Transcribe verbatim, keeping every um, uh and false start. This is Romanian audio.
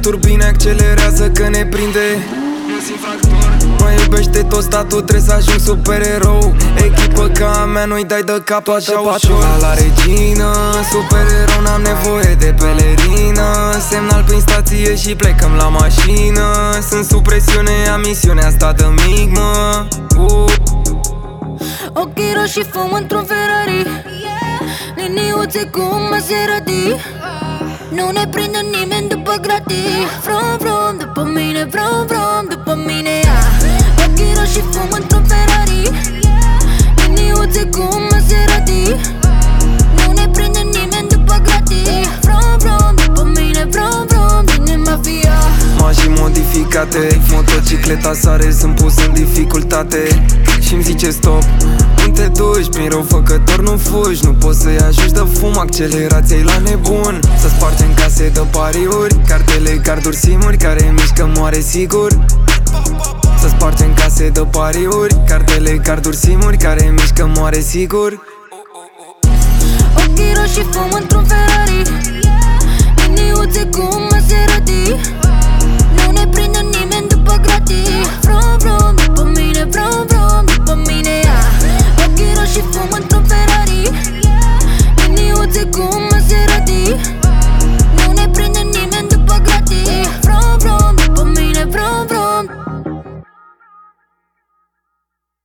turbine accelerează că ne prinde. Mă iubește tot statul, trebuie să ajung supererou. Echipă ca a mea, nu-i dai de cap așa ușor. La regină, supererou, n-am nevoie de pelerină. Semnal prin stație și plecăm la mașină. Sunt sub presiune, am misiunea asta de mic, mă uh. Ochii roșii fum într-un Ferrari, liniuțe cu un Maserati. Nu ne prinde nimeni după gratii. Vrom, vrom, după mine, vrom, vrom, după mine, yeah. Ochii roșii fum într-un Ferrari, liniuțe cu un Maserati. Nu ne prinde nimeni după gratii. Vrom, vrom, după mine, vrom, vrom, vine mafia. Mașini modificate, motocicleta sare, sunt pus în dificultate. Și-mi zice stop, nu te duci, prin răufăcător nu fugi. Nu poți să-i ajungi de fum, accelerația-i la nebun. Să spargem case de pariuri, cartele, carduri, simuri, care mișcă moare sigur. Să spargem case de pariuri, cartele, carduri, simuri, care mișcă moare sigur. Ochii roșii fum într-un Ferrari, liniuțe cu un Maserati. Nu ne prinde nimeni după gratii. Vrom, vrom,